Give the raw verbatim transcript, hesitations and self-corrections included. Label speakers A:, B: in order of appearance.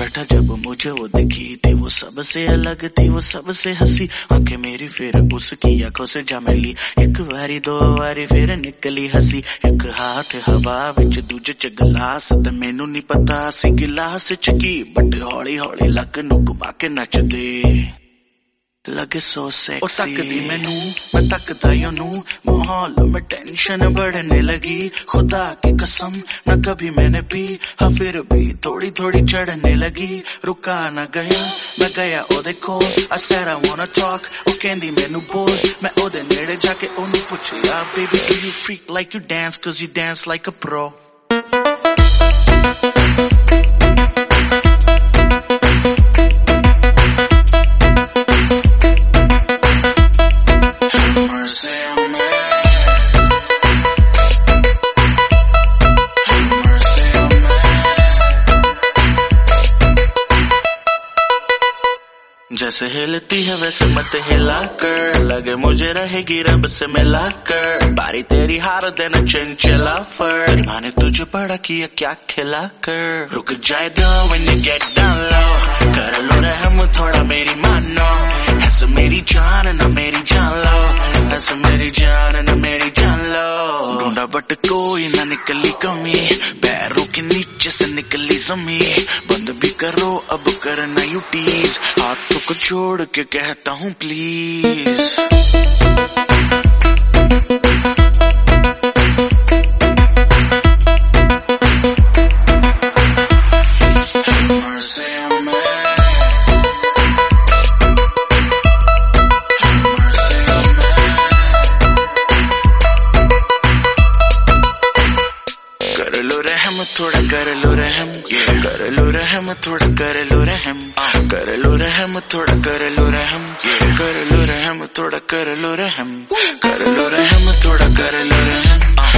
A: बैठा जब मुझे वो दिखी थी, वो सबसे अलग थी, वो सबसे हंसी। आंखें मेरी फिर उसकी आंखों से जा मिली, एक बारी दो बारी फिर निकली हंसी। एक हाथ हवा विच दूजे च गिलास, ते मैनू नहीं पता सी गिलास च की, बट हौली हौली लक नू घुमा के नचदे लगे सो सेक्सी। और तकदी मैनू मैं तकदा ओनू, माहौल में टेंशन बढ़ने लगी। खुदा की कसम न कभी मैंने पी, हाँ फिर भी थोड़ी थोड़ी चढ़ने लगी। रुका न गया मैं गया ओदे कोल, I said I wanna talk, ओ कहंदी मैनू बोल। मैं ओदे नेड़े जाके ओनू पुछया, baby do you freak like you dance, cause you dance like a pro। जैसे हिलती है वैसे मत हिला कर, लगे मुझे रहेगी रब से मिला कर। बारी तेरी हार देना चंचला फर, माँ ने तुझे बड़ा किया क्या खिला कर। रुक जाए दो when you get down low, कर लो रहम थोड़ा मेरी मानो। ऐसे मेरी जान ना मेरी जान लो, ऐसे मेरी जान ना मेरी जान लो। ढूंढा बट कोई ना निकली कमी, पैरों के नीचे से निकली जमी। बंद भी करो अब करना यू टीज, हाथों को छोड़ के कहता हूँ प्लीज। कर लो रहम थोड़ा कर लो रहम, कर लो रहम थोड़ा कर लो रहम, कर लो रहम थोड़ा कर लो रहम, कर लो रहम थोड़ा कर लो रहम, कर लो रहम थोड़ा कर लो रहम।